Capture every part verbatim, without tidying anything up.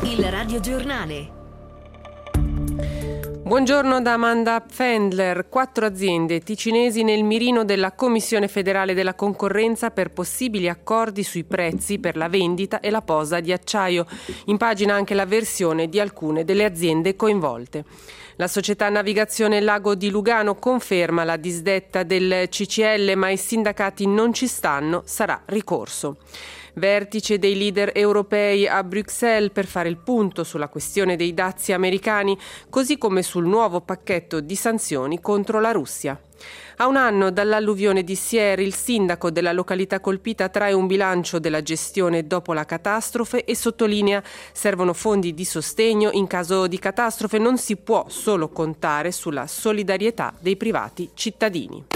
Il radiogiornale. Buongiorno da Amanda Pfändler. Quattro aziende ticinesi nel mirino della Commissione federale della concorrenza per possibili accordi sui prezzi per la vendita e la posa di acciaio. In pagina anche la versione di alcune delle aziende coinvolte. La società Navigazione Lago di Lugano conferma la disdetta del C C L, ma i sindacati non ci stanno, sarà ricorso. Vertice dei leader europei a Bruxelles per fare il punto sulla questione dei dazi americani, così come sul nuovo pacchetto di sanzioni contro la Russia. A un anno dall'alluvione di Sierre, il sindaco della località colpita trae un bilancio della gestione dopo la catastrofe e sottolinea: servono fondi di sostegno in caso di catastrofe, non si può solo contare sulla solidarietà dei privati cittadini.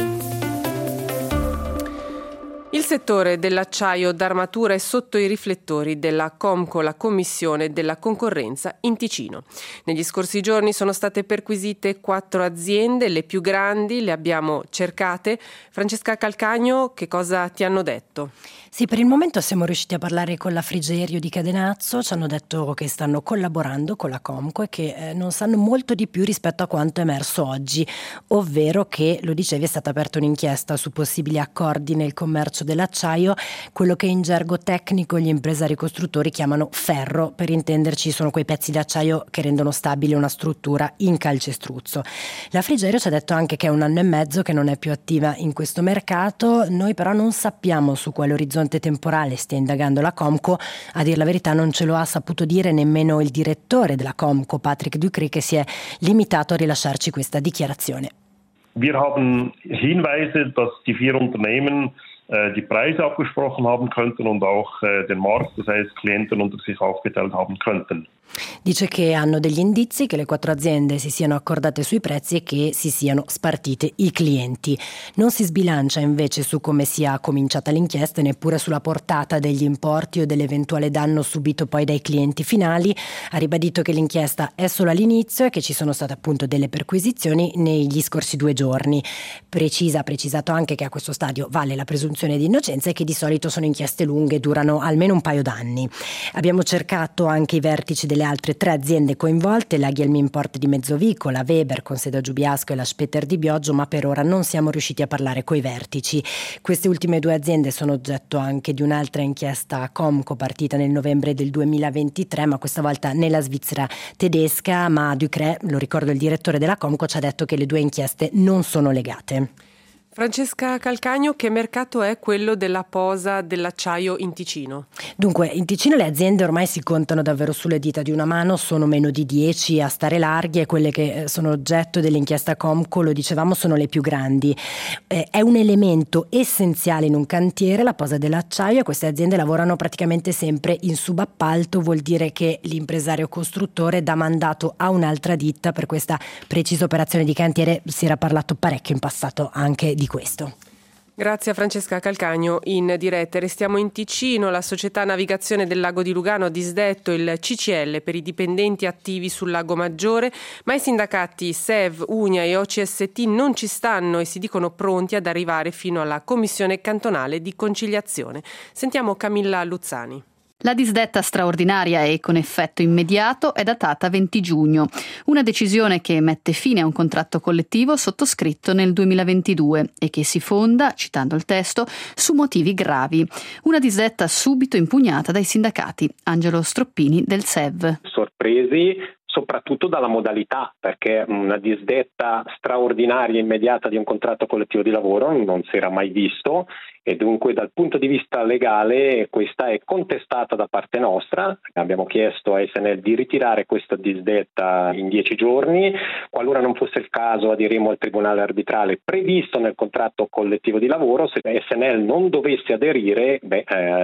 Il settore dell'acciaio d'armatura è sotto i riflettori della Comco, la Commissione della concorrenza in Ticino. Negli scorsi giorni sono state perquisite quattro aziende, le più grandi, le abbiamo cercate. Francesca Calcagno, che cosa ti hanno detto? Sì, per il momento siamo riusciti a parlare con la Frigerio di Cadenazzo, ci hanno detto che stanno collaborando con la Comco e che eh, non sanno molto di più rispetto a quanto è emerso oggi, ovvero che, lo dicevi, è stata aperta un'inchiesta su possibili accordi nel commercio dell'acciaio, quello che in gergo tecnico gli impresari costruttori chiamano ferro. Per intenderci, sono quei pezzi di acciaio che rendono stabile una struttura in calcestruzzo. La Frigerio ci ha detto anche che è un anno e mezzo che non è più attiva in questo mercato. Noi però non sappiamo su quale orizzonte temporale stia indagando la Comco. A dir la verità non ce lo ha saputo dire nemmeno il direttore della Comco, Patrick Ducry, che si è limitato a rilasciarci questa dichiarazione. Wir haben Hinweise, dass die vier Unternehmen äh, die Preise abgesprochen haben könnten und auch äh, den Markt, das heißt Klienten unter sich aufgeteilt haben könnten. Dice che hanno degli indizi che le quattro aziende si siano accordate sui prezzi e che si siano spartite i clienti. Non si sbilancia invece su come sia cominciata l'inchiesta e neppure sulla portata degli importi o dell'eventuale danno subito poi dai clienti finali. Ha ribadito che l'inchiesta è solo all'inizio e che ci sono state appunto delle perquisizioni negli scorsi due giorni. Precisa, ha precisato anche che a questo stadio vale la presunzione di innocenza e che di solito sono inchieste lunghe, durano almeno un paio d'anni. Abbiamo cercato anche i vertici delle altre tre aziende coinvolte, la Ghielmi Import di Mezzovico, la Weber con sede a Giubiasco e la Speter di Bioggio, ma per ora non siamo riusciti a parlare coi vertici. Queste ultime due aziende sono oggetto anche di un'altra inchiesta Comco partita nel novembre del duemilaventitré, ma questa volta nella Svizzera tedesca, ma Ducré, lo ricordo il direttore della Comco, ci ha detto che le due inchieste non sono legate. Francesca Calcagno, che mercato è quello della posa dell'acciaio in Ticino? Dunque, in Ticino le aziende ormai si contano davvero sulle dita di una mano, sono meno di dieci a stare larghi e quelle che sono oggetto dell'inchiesta Comco, lo dicevamo, sono le più grandi. Eh, è un elemento essenziale in un cantiere, la posa dell'acciaio, e queste aziende lavorano praticamente sempre in subappalto, vuol dire che l'impresario costruttore dà mandato a un'altra ditta per questa precisa operazione di cantiere. Si era parlato parecchio in passato anche di questo. Grazie a Francesca Calcagno in diretta. Restiamo in Ticino. La società Navigazione del Lago di Lugano ha disdetto il C C L per i dipendenti attivi sul Lago Maggiore, ma i sindacati S E V, Unia e O C S T non ci stanno e si dicono pronti ad arrivare fino alla commissione cantonale di conciliazione. Sentiamo Camilla Luzzani. La disdetta straordinaria e con effetto immediato è datata venti giugno, una decisione che mette fine a un contratto collettivo sottoscritto nel duemilaventidue e che si fonda, citando il testo, su motivi gravi. Una disdetta subito impugnata dai sindacati. Angelo Stroppini del S E V. Sorpresi soprattutto dalla modalità, perché una disdetta straordinaria e immediata di un contratto collettivo di lavoro non si era mai visto e dunque dal punto di vista legale questa è contestata da parte nostra. Abbiamo chiesto a S N L di ritirare questa disdetta in dieci giorni, qualora non fosse il caso adiremo al tribunale arbitrale previsto nel contratto collettivo di lavoro. Se S N L non dovesse aderire, beh,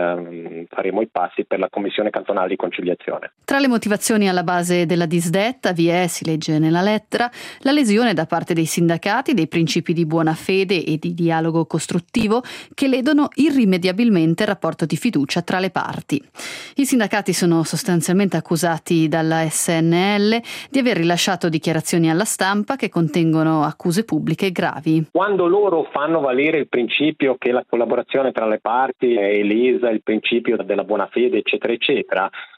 eh, faremo i passi per la commissione cantonale di conciliazione. Tra le motivazioni alla base della disdetta vi è, si legge nella lettera, la lesione da parte dei sindacati dei principi di buona fede e di dialogo costruttivo che ledono irrimediabilmente il rapporto di fiducia tra le parti. I sindacati sono sostanzialmente accusati dalla S N L di aver rilasciato dichiarazioni alla stampa che contengono accuse pubbliche gravi. Quando loro fanno valere il principio che la collaborazione tra le parti è lesa, il principio della buona fede, eccetera, eccetera,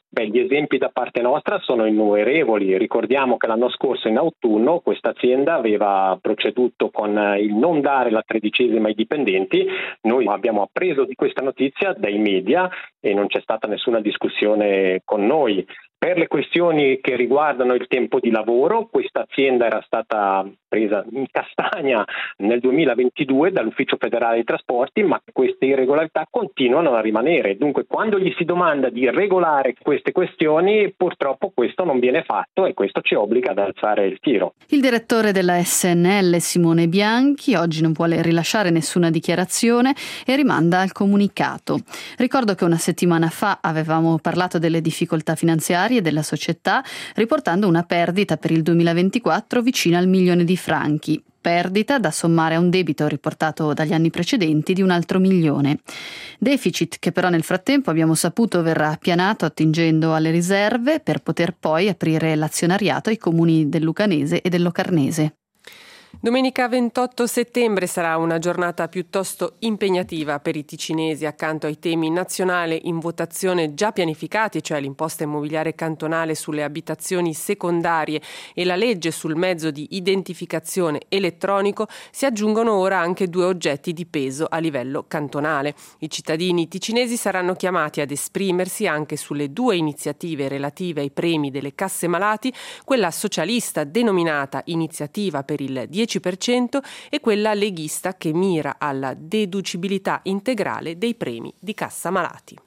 Beh, gli esempi da parte nostra sono innumerevoli. Ricordiamo che l'anno scorso in autunno questa azienda aveva proceduto con il non dare la tredicesima ai dipendenti. Noi abbiamo appreso di questa notizia dai media e non c'è stata nessuna discussione con noi. Per le questioni che riguardano il tempo di lavoro, questa azienda era stata presa in castagna nel duemilaventidue dall'Ufficio Federale dei Trasporti, ma queste irregolarità continuano a rimanere. Dunque, quando gli si domanda di regolare queste questioni, purtroppo questo non viene fatto e questo ci obbliga ad alzare il tiro. Il direttore della S N L, Simone Bianchi, oggi non vuole rilasciare nessuna dichiarazione e rimanda al comunicato. Ricordo che una settimana fa avevamo parlato delle difficoltà finanziarie della società, riportando una perdita per il duemilaventiquattro vicina al milione di franchi, perdita da sommare a un debito riportato dagli anni precedenti di un altro milione. Deficit che però nel frattempo abbiamo saputo verrà appianato attingendo alle riserve per poter poi aprire l'azionariato ai comuni del Lucanese e del Locarnese. Domenica ventotto settembre sarà una giornata piuttosto impegnativa per i ticinesi. Accanto ai temi nazionali in votazione già pianificati, cioè l'imposta immobiliare cantonale sulle abitazioni secondarie e la legge sul mezzo di identificazione elettronico, si aggiungono ora anche due oggetti di peso a livello cantonale. I cittadini ticinesi saranno chiamati ad esprimersi anche sulle due iniziative relative ai premi delle casse malati, quella socialista denominata Iniziativa per il dieci per cento e quella leghista che mira alla deducibilità integrale dei premi di cassa malati.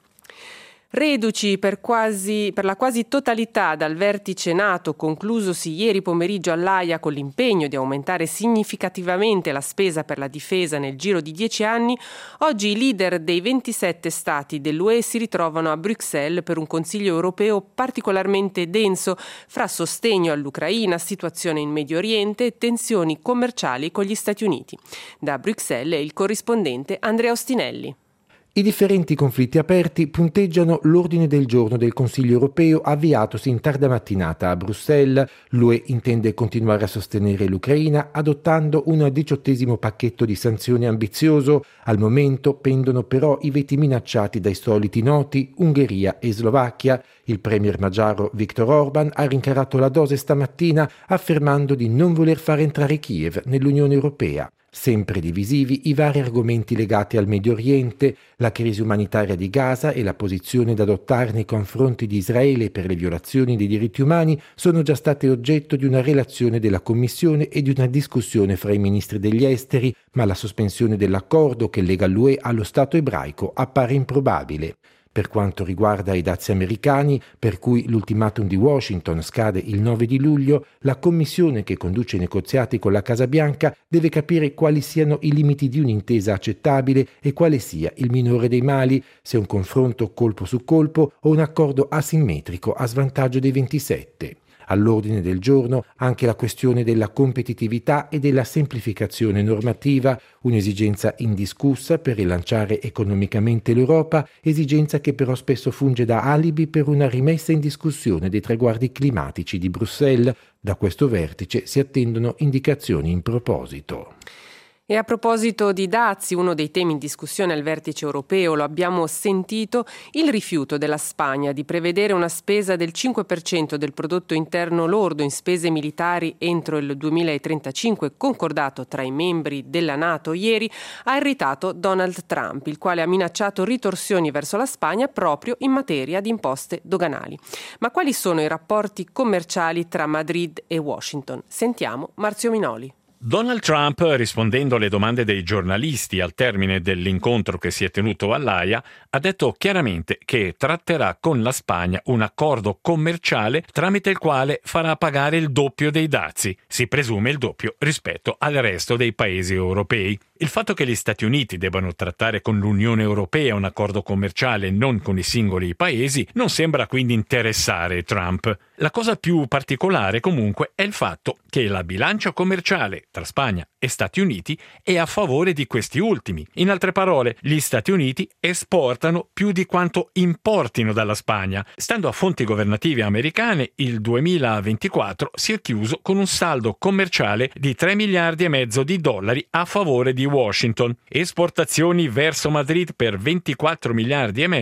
Reduci per, quasi, per la quasi totalità dal vertice NATO conclusosi ieri pomeriggio all'Aia con l'impegno di aumentare significativamente la spesa per la difesa nel giro di dieci anni, oggi i leader dei ventisette stati dell'U E si ritrovano a Bruxelles per un Consiglio europeo particolarmente denso fra sostegno all'Ucraina, situazione in Medio Oriente e tensioni commerciali con gli Stati Uniti. Da Bruxelles il corrispondente Andrea Ostinelli. I differenti conflitti aperti punteggiano l'ordine del giorno del Consiglio europeo avviatosi in tarda mattinata a Bruxelles. L'U E intende continuare a sostenere l'Ucraina adottando un diciottesimo pacchetto di sanzioni ambizioso. Al momento pendono però i veti minacciati dai soliti noti Ungheria e Slovacchia. Il premier magiaro Viktor Orban ha rincarato la dose stamattina affermando di non voler far entrare Kiev nell'Unione Europea. Sempre divisivi i vari argomenti legati al Medio Oriente, la crisi umanitaria di Gaza e la posizione da adottare nei confronti di Israele per le violazioni dei diritti umani sono già state oggetto di una relazione della Commissione e di una discussione fra i ministri degli esteri, ma la sospensione dell'accordo che lega l'U E allo Stato ebraico appare improbabile. Per quanto riguarda i dazi americani, per cui l'ultimatum di Washington scade il nove di luglio, la commissione che conduce i negoziati con la Casa Bianca deve capire quali siano i limiti di un'intesa accettabile e quale sia il minore dei mali, se un confronto colpo su colpo o un accordo asimmetrico a svantaggio dei ventisette. All'ordine del giorno anche la questione della competitività e della semplificazione normativa, un'esigenza indiscussa per rilanciare economicamente l'Europa, esigenza che però spesso funge da alibi per una rimessa in discussione dei traguardi climatici di Bruxelles. Da questo vertice si attendono indicazioni in proposito. E a proposito di dazi, uno dei temi in discussione al vertice europeo, lo abbiamo sentito, il rifiuto della Spagna di prevedere una spesa del cinque per cento del prodotto interno lordo in spese militari entro il duemilatrentacinque, concordato tra i membri della NATO ieri, ha irritato Donald Trump, il quale ha minacciato ritorsioni verso la Spagna proprio in materia di imposte doganali. Ma quali sono i rapporti commerciali tra Madrid e Washington? Sentiamo Marzio Minoli. Donald Trump, rispondendo alle domande dei giornalisti al termine dell'incontro che si è tenuto all'Aia, ha detto chiaramente che tratterà con la Spagna un accordo commerciale tramite il quale farà pagare il doppio dei dazi, si presume il doppio rispetto al resto dei paesi europei. Il fatto che gli Stati Uniti debbano trattare con l'Unione Europea un accordo commerciale e non con i singoli paesi non sembra quindi interessare Trump. La cosa più particolare comunque è il fatto che la bilancia commerciale tra Spagna e Stati Uniti è a favore di questi ultimi. In altre parole, gli Stati Uniti esportano più di quanto importino dalla Spagna. Stando a fonti governative americane, il duemilaventiquattro si è chiuso con un saldo commerciale di tre miliardi e mezzo di dollari a favore di Washington, esportazioni verso Madrid per ventiquattro miliardi e mezzo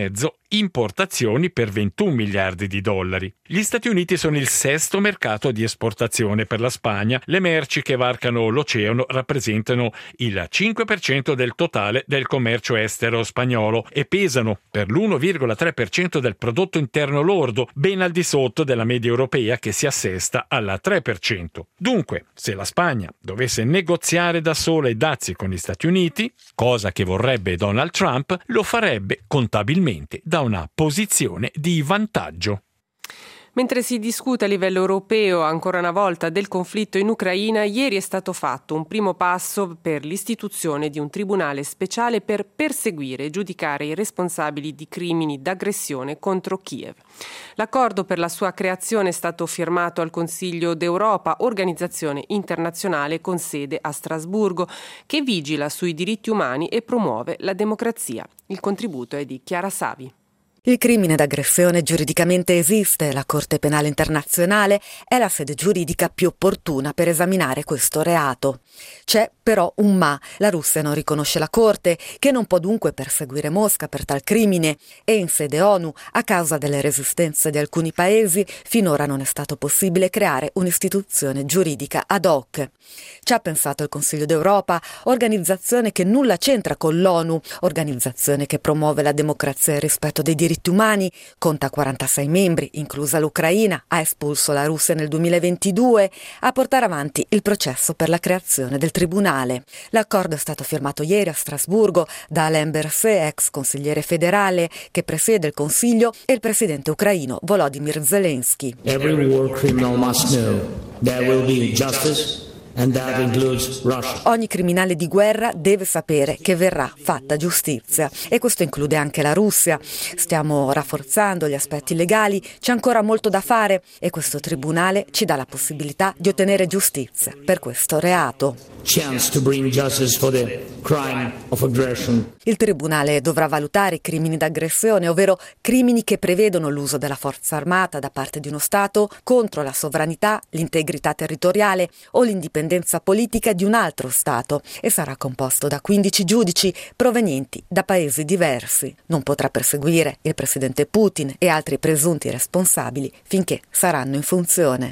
importazioni per ventuno miliardi di dollari. Gli Stati Uniti sono il sesto mercato di esportazione per la Spagna. Le merci che varcano l'oceano rappresentano il cinque per cento del totale del commercio estero spagnolo e pesano per l'uno virgola tre per cento del prodotto interno lordo, ben al di sotto della media europea che si assesta al tre per cento. Dunque, se la Spagna dovesse negoziare da sola i dazi con gli Stati Uniti, cosa che vorrebbe Donald Trump, lo farebbe contabilmente da una posizione di vantaggio. Mentre si discute a livello europeo ancora una volta del conflitto in Ucraina, ieri è stato fatto un primo passo per l'istituzione di un tribunale speciale per perseguire e giudicare i responsabili di crimini d'aggressione contro Kiev. L'accordo per la sua creazione è stato firmato al Consiglio d'Europa, organizzazione internazionale con sede a Strasburgo, che vigila sui diritti umani e promuove la democrazia. Il contributo è di Chiara Savi. Il crimine d'aggressione giuridicamente esiste, la Corte Penale Internazionale è la sede giuridica più opportuna per esaminare questo reato. C'è però un ma, la Russia non riconosce la Corte, che non può dunque perseguire Mosca per tal crimine, e in sede ONU, a causa delle resistenze di alcuni paesi, finora non è stato possibile creare un'istituzione giuridica ad hoc. Ci ha pensato il Consiglio d'Europa, organizzazione che nulla c'entra con l'ONU, organizzazione che promuove la democrazia e il rispetto dei diritti umani, conta quarantasei membri, inclusa l'Ucraina, ha espulso la Russia nel duemilaventidue, a portare avanti il processo per la creazione del tribunale. L'accordo è stato firmato ieri a Strasburgo da Alain Berset, ex consigliere federale, che presiede il Consiglio, e il presidente ucraino Volodymyr Zelensky. Every war criminal must know there will be justice. And that includes Russia. Ogni criminale di guerra deve sapere che verrà fatta giustizia, e questo include anche la Russia. Stiamo rafforzando gli aspetti legali, c'è ancora molto da fare e questo tribunale ci dà la possibilità di ottenere giustizia per questo reato. Chance to bring justice for the crime of aggression. Il tribunale dovrà valutare i crimini d'aggressione, ovvero crimini che prevedono l'uso della forza armata da parte di uno Stato contro la sovranità, l'integrità territoriale o l'indipendenza politica di un altro Stato, e sarà composto da quindici giudici provenienti da paesi diversi. Non potrà perseguire il presidente Putin e altri presunti responsabili finché saranno in funzione.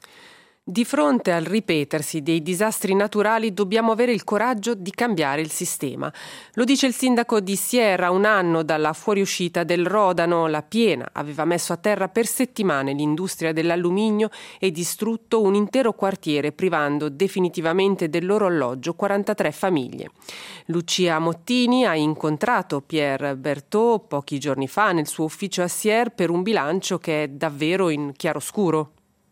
Di fronte al ripetersi dei disastri naturali dobbiamo avere il coraggio di cambiare il sistema. Lo dice il sindaco di Sierra. Un anno dalla fuoriuscita del Rodano, la piena aveva messo a terra per settimane l'industria dell'alluminio e distrutto un intero quartiere, privando definitivamente del loro alloggio quarantatré famiglie. Lucia Mottini ha incontrato Pierre Berthaud pochi giorni fa nel suo ufficio a Sierra per un bilancio che è davvero in chiaroscuro.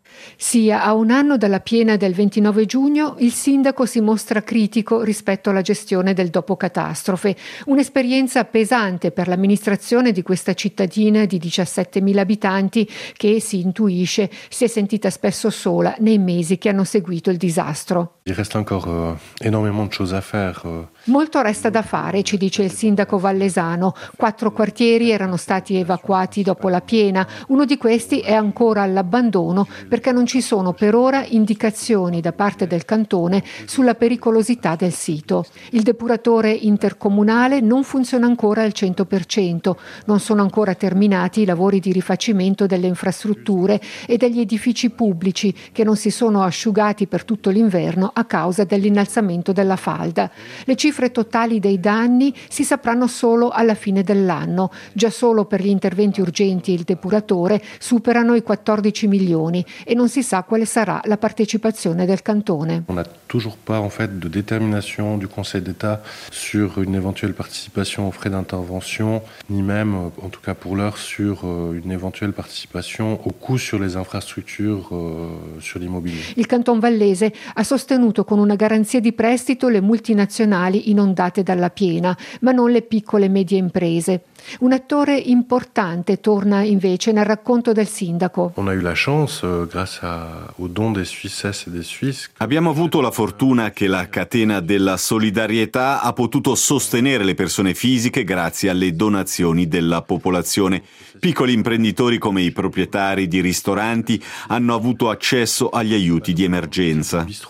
Sì, a un anno dalla piena del ventinove giugno il sindaco si mostra critico rispetto alla gestione del dopocatastrofe, un'esperienza pesante per l'amministrazione di questa cittadina di diciassettemila abitanti che, si intuisce, si è sentita spesso sola nei mesi che hanno seguito il disastro. Il reste encore euh, énormément de choses à faire. Euh. Molto resta da fare, ci dice il sindaco vallesano. Quattro quartieri erano stati evacuati dopo la piena. Uno di questi è ancora all'abbandono perché non ci sono per ora indicazioni da parte del cantone sulla pericolosità del sito. Il depuratore intercomunale non funziona ancora al cento per cento. Non sono ancora terminati i lavori di rifacimento delle infrastrutture e degli edifici pubblici che non si sono asciugati per tutto l'inverno a causa dell'innalzamento della falda. Le cifre totali dei danni si sapranno solo alla fine dell'anno. Già solo per gli interventi urgenti il depuratore superano i quattordici milioni e non si sa quale sarà la partecipazione del cantone. On n'a toujours pas en fait de détermination du Conseil d'État sur une éventuelle participation aux frais d'intervention, ni même, en tout cas pour l'heure, sur une éventuelle participation au coût sur les infrastructures, euh, sur l'immobilier. Il Canton Vallese ha sostenuto con una garanzia di prestito le multinazionali inondate dalla piena, ma non le piccole e medie imprese. Un attore importante torna invece nel racconto del sindaco. On a eu la chance, euh, grâce à, au don des Suisses et des Suisses. Abbiamo avuto la fortuna che la catena della solidarietà ha potuto sostenere le persone fisiche grazie alle donazioni della popolazione. Piccoli imprenditori come i proprietari di ristoranti hanno avuto accesso agli aiuti di emergenza. Les bistrots ont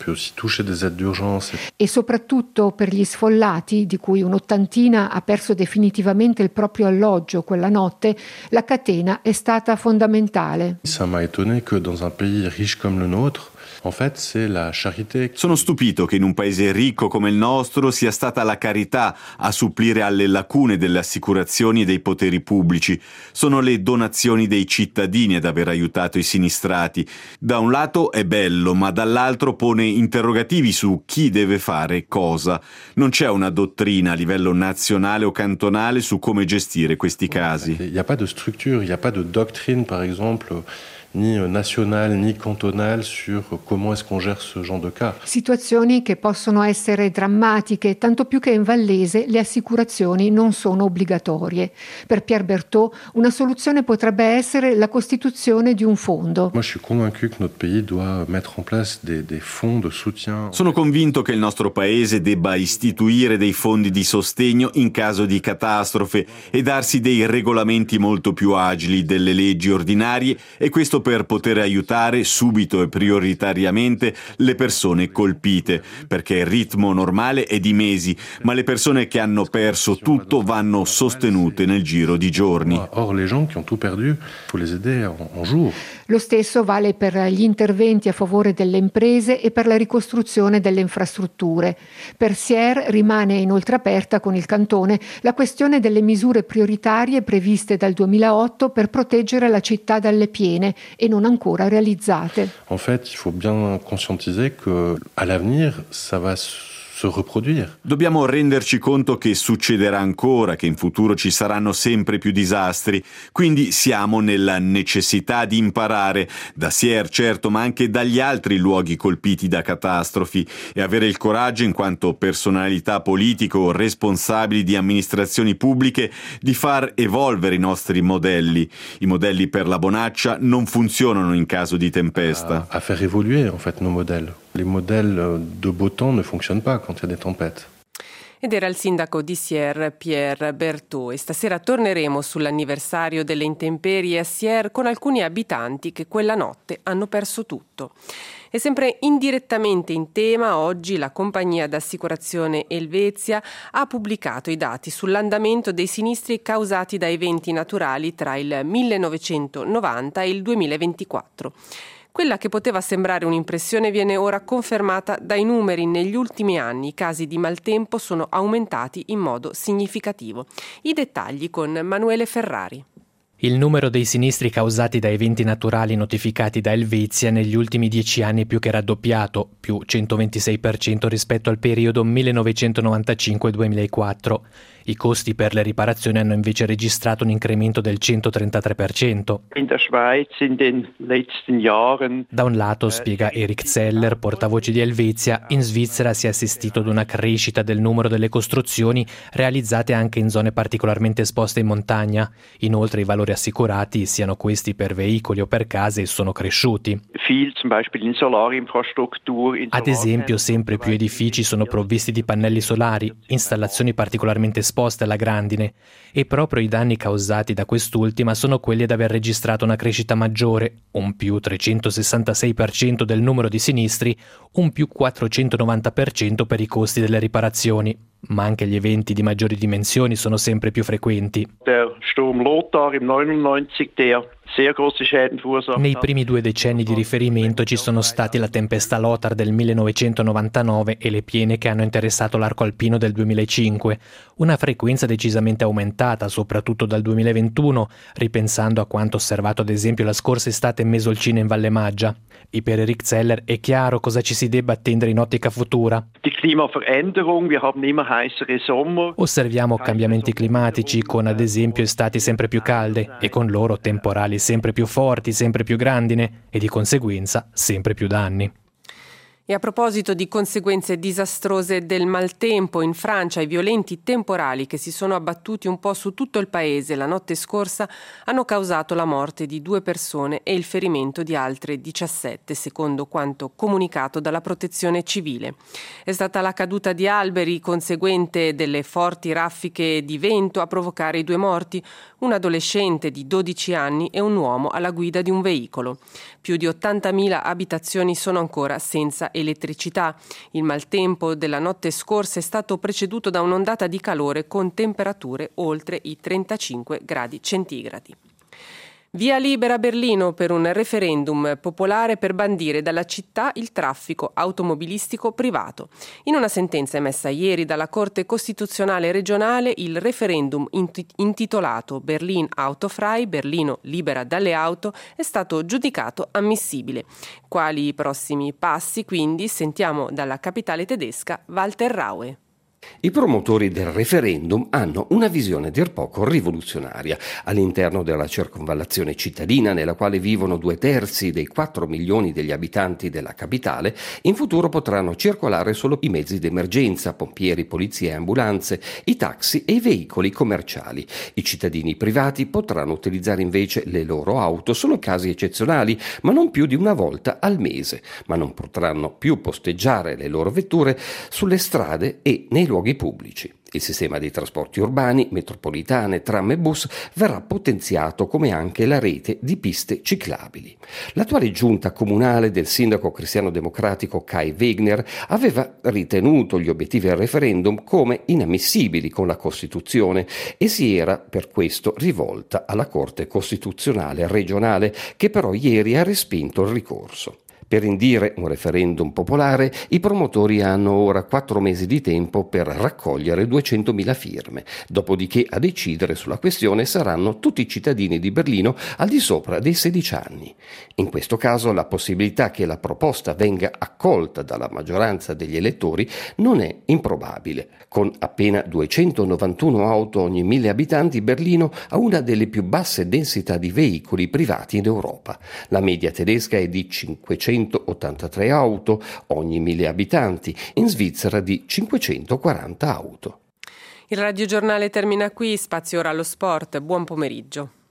peut aussi toucher des aides d'urgence. E soprattutto per gli sfollati, di cui un'ottantina ha perso definitivamente il proprio alloggio quella notte, la catena è stata fondamentale. Ça m'a étonné que dans un pays riche comme le nôtre, en fait, c'est la charité. Sono stupito che in un paese ricco come il nostro sia stata la carità a supplire alle lacune delle assicurazioni e dei poteri pubblici. Sono le donazioni dei cittadini ad aver aiutato i sinistrati. Da un lato è bello, ma dall'altro pone interrogativi su chi deve fare cosa. Non c'è una dottrina a livello nazionale o cantonale su come gestire questi casi. Il n'y a pas de structure, il n'y a pas de doctrine, par exemple, ni nationale ni cantonale sur comment est-ce qu'on gère ce genre de cas. Situazioni che possono essere drammatiche, tanto più che in Vallese le assicurazioni non sono obbligatorie. Per Pierre Berthaud una soluzione potrebbe essere la costituzione di un fondo. Moi je suis convaincu que notre pays doit mettre en place des, des fonds de soutien. Sono convinto che il nostro paese debba istituire dei fondi di sostegno in caso di catastrofe e darsi dei regolamenti molto più agili delle leggi ordinarie, e questo per poter aiutare subito e prioritariamente le persone colpite, perché il ritmo normale è di mesi, ma le persone che hanno perso tutto vanno sostenute nel giro di giorni. Or les gens qui ont tout perdu, faut les aider en, en jours. Lo stesso vale per gli interventi a favore delle imprese e per la ricostruzione delle infrastrutture. Per Sierre rimane inoltre aperta con il cantone la questione delle misure prioritarie previste dal duemilaotto per proteggere la città dalle piene e non ancora realizzate. En fait, il faut bien conscientiser que à l'avenir, ça va se reproduire. Dobbiamo renderci conto che succederà ancora, che in futuro ci saranno sempre più disastri, quindi siamo nella necessità di imparare, da Sierre certo, ma anche dagli altri luoghi colpiti da catastrofi, e avere il coraggio, in quanto personalità politiche o responsabili di amministrazioni pubbliche, di far evolvere i nostri modelli. I modelli per la bonaccia non funzionano in caso di tempesta. A, a faire évoluer en fait nos modèles. Les modèles de beau temps ne fonctionnent pas quand il y a des tempêtes. Ed era il sindaco di Sierre, Pierre Berthaud. E stasera torneremo sull'anniversario delle intemperie a Sierre con alcuni abitanti che quella notte hanno perso tutto. E sempre indirettamente in tema, oggi la compagnia d'assicurazione Helvetia ha pubblicato i dati sull'andamento dei sinistri causati da eventi naturali tra il millenovecentonovanta e il duemilaventiquattro. Quella che poteva sembrare un'impressione viene ora confermata dai numeri. Negli ultimi anni i casi di maltempo sono aumentati in modo significativo. I dettagli con Manuele Ferrari. Il numero dei sinistri causati da eventi naturali notificati da Helvetia negli ultimi dieci anni è più che raddoppiato, più centoventisei per cento rispetto al periodo millenovecentonovantacinque duemilaquattro. I costi per le riparazioni hanno invece registrato un incremento del centotrentatré per cento. Da un lato, spiega Erik Zeller, portavoce di Helvetia, in Svizzera si è assistito ad una crescita del numero delle costruzioni realizzate anche in zone particolarmente esposte in montagna. Inoltre i valori assicurati, siano questi per veicoli o per case, sono cresciuti. Ad esempio, sempre più edifici sono provvisti di pannelli solari, installazioni particolarmente esposte alla grandine, e proprio i danni causati da quest'ultima sono quelli ad aver registrato una crescita maggiore, un più trecentosessantasei per cento del numero di sinistri, un più quattrocentonovanta per cento per i costi delle riparazioni. Ma anche gli eventi di maggiori dimensioni sono sempre più frequenti. Nei primi due decenni di riferimento ci sono stati la tempesta Lothar del millenovecentonovantanove e le piene che hanno interessato l'arco alpino del duemilacinque, una frequenza decisamente aumentata, soprattutto dal duemilaventuno, ripensando a quanto osservato ad esempio la scorsa estate in Mesolcina in Valle Maggia. E per Erik Zeller è chiaro cosa ci si debba attendere in ottica futura. Osserviamo cambiamenti climatici con ad esempio estati sempre più calde e con loro temporali sempre più forti, sempre più grandine e di conseguenza sempre più danni. E a proposito di conseguenze disastrose del maltempo, in Francia i violenti temporali che si sono abbattuti un po' su tutto il paese la notte scorsa hanno causato la morte di due persone e il ferimento di altre diciassette, secondo quanto comunicato dalla Protezione Civile. È stata la caduta di alberi conseguente delle forti raffiche di vento a provocare i due morti, un adolescente di dodici anni e un uomo alla guida di un veicolo. Più di ottantamila abitazioni sono ancora senza elettricità. Il maltempo della notte scorsa è stato preceduto da un'ondata di calore con temperature oltre i trentacinque gradi centigradi. Via libera a Berlino per un referendum popolare per bandire dalla città il traffico automobilistico privato. In una sentenza emessa ieri dalla Corte Costituzionale regionale, il referendum intitolato Berlin autofrei, Berlino libera dalle auto, è stato giudicato ammissibile. Quali i prossimi passi, quindi? Sentiamo dalla capitale tedesca Walter Raue. I promotori del referendum hanno una visione a dir poco rivoluzionaria. All'interno della circonvallazione cittadina, nella quale vivono due terzi dei quattro milioni degli abitanti della capitale, in futuro potranno circolare solo i mezzi d'emergenza, pompieri, polizie e ambulanze, i taxi e i veicoli commerciali. I cittadini privati potranno utilizzare invece le loro auto solo in casi eccezionali, ma non più di una volta al mese, ma non potranno più posteggiare le loro vetture sulle strade e nei luoghi pubblici. Il sistema dei trasporti urbani, metropolitane, tram e bus verrà potenziato, come anche la rete di piste ciclabili. L'attuale giunta comunale del sindaco cristiano-democratico Kai Wegner aveva ritenuto gli obiettivi del referendum come inammissibili con la Costituzione e si era per questo rivolta alla Corte Costituzionale regionale, che però ieri ha respinto il ricorso. Per indire un referendum popolare, i promotori hanno ora quattro mesi di tempo per raccogliere duecentomila firme, dopodiché a decidere sulla questione saranno tutti i cittadini di Berlino al di sopra dei sedici anni. In questo caso la possibilità che la proposta venga accolta dalla maggioranza degli elettori non è improbabile. Con appena duecentonovantuno auto ogni mille abitanti, Berlino ha una delle più basse densità di veicoli privati in Europa. La media tedesca è di cinquecentottantatré auto ogni mille abitanti, in Svizzera di cinquecentoquaranta auto. Il radiogiornale termina qui, spazio ora allo sport. Buon pomeriggio.